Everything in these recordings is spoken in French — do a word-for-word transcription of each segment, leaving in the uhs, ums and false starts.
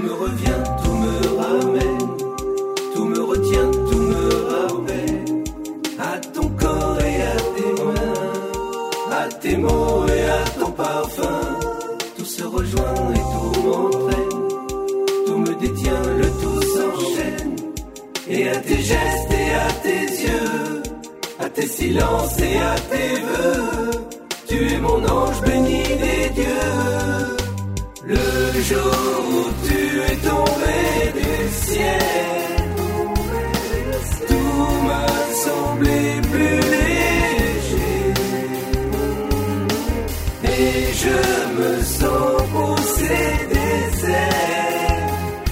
me revient, tout me ramène, tout me retient, tout me rappelle à ton corps et à tes mains, à tes mots et à ton parfum. Tout se rejoint et tout m'entraîne, tout me détient, le tout s'enchaîne. Et à tes gestes et à tes yeux, à tes silences et à tes vœux, tu es mon ange béni des dieux. Le jour où tu es tombé du ciel, tout m'a semblé plus léger, et je me sens pousser des ailes,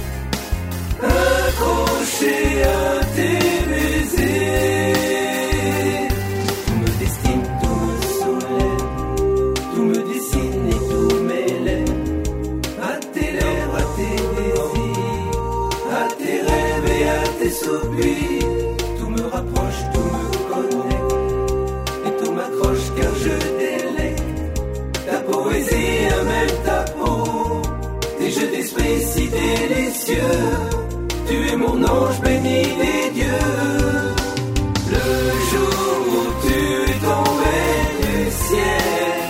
accroché à tes baisers. Tout me destine, tout me soulève, tout me dessine et tout m'élève à tes lèvres, à tes désirs, à tes rêves et à tes soupirs. Tout me rapproche, tout me connecte et tout m'accroche car je délecte ta poésie à même ta peau, tes jeux d'esprit si délicieux. Tu es mon ange béni des dieux. Le jour où tu es tombé du ciel,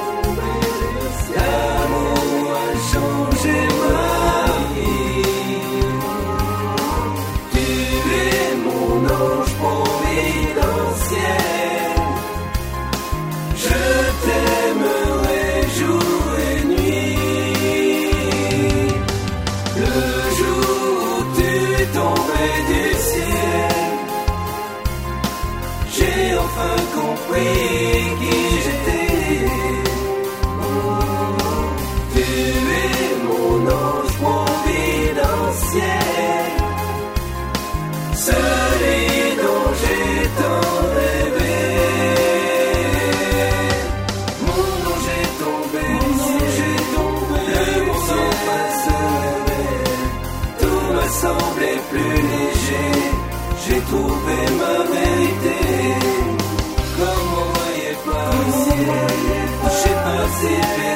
l'amour a changé ma vie. Tu es mon ange providentiel. Je t'aimerai jour et nuit. Le jour tombé du ciel, j'ai enfin compris qui j'étais. Oh, tu es mon ange providentiel, celui dont j'ai tant rêvé. Mon ange est tombé, mon ange est tombé, le monde va se lever. Tout m'a semblé plus léger, j'ai trouvé ma vérité. Comme on voyait pas, j'ai passé.